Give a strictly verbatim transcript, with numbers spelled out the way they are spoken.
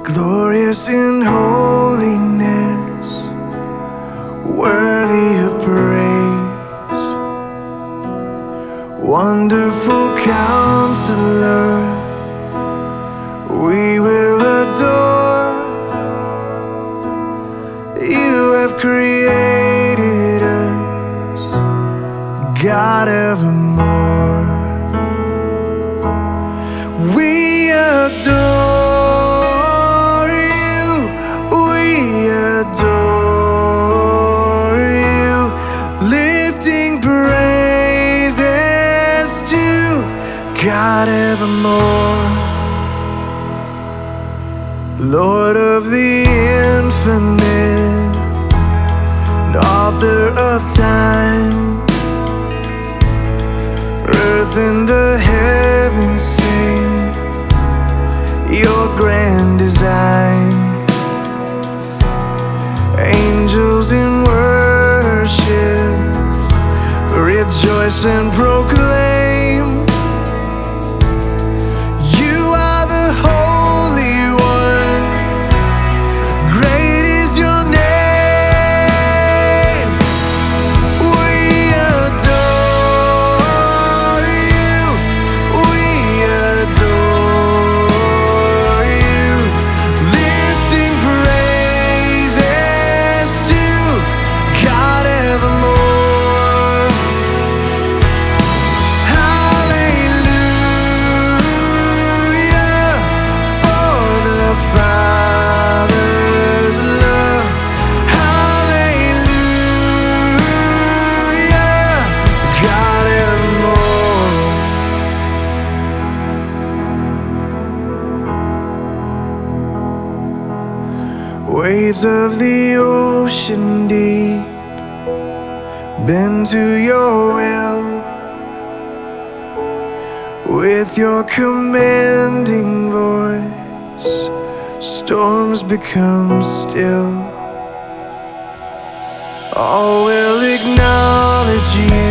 glorious in holiness, worthy of praise, wonderful Counselor, we will adore. You have created us, God evermore. We adore you, we adore you, lifting praises to God evermore. Lord of the infinite, author of time, earth and the heavens sing your grand design. Angels in worship rejoice and proclaim, you are the Holy One, great is your name. We adore you, we adore you, lifting praises to God evermore. Hallelujah for the Father's love. Hallelujah, God evermore. Waves of the ocean deep bend to your will. With your commanding voice, storms become still. All will acknowledge you